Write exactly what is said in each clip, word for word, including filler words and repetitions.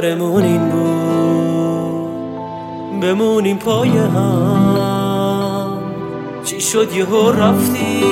قرارمون این بود بمونیم پای هم. چی شد یهو رفتی؟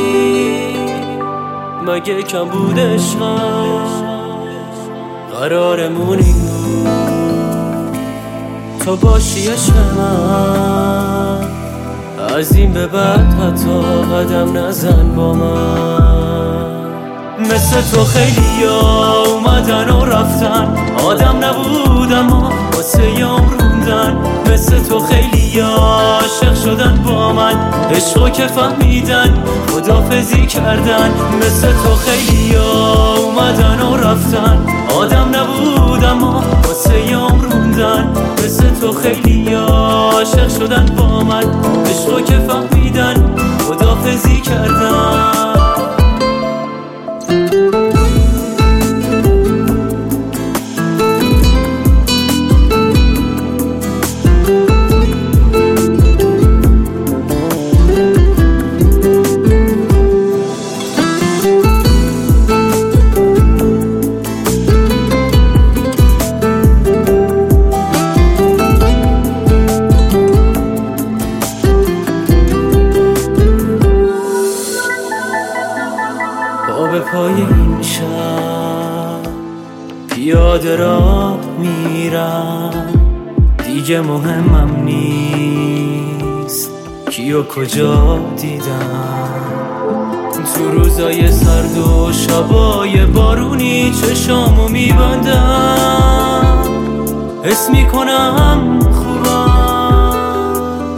مگه کم بود عشقم؟ قرارمون این بود تو باشی عشق من، از این به بعد حتی قدم نزن با من. مثل تو خیلی ها اومدن و رفتن، آدم نبود اما واسه یام روندن. مثل تو خیلی ها عاشق شدن با من، عشقو که فهمیدن خداحافظی کردن. مثل تو خیلی ها اومدن و رفتن، آدم نبود اما واسه یام روندن. مثل تو خیلی ها عاشق شدن با من، عشقو که فهمیدن خداحافظی کردن. به پای این شب پیاده راه میرم، دیگه مهمم نیست کیو کجا دیدم. تو روزای سرد و شبای بارونی چشامو میبندم، حس میکنم خوبم.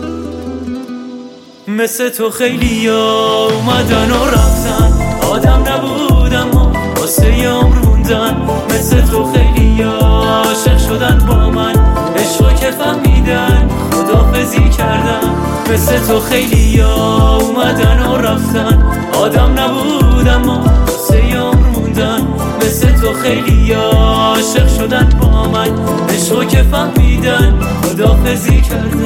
مثل تو خیلی ها اومدن و رفتن، آدم نبودم و واسه یام روندن. مثل تو خیلی عاشق شدن با من، عشقو که فهمیدن خداحافظی کردن. مثل تو خیلی ها اومدن و رفتن، آدم نبودم و واسه یام روندن. مثل تو خیلی عاشق شدن با من، عشقو که فهمیدن خداحافظی کردن.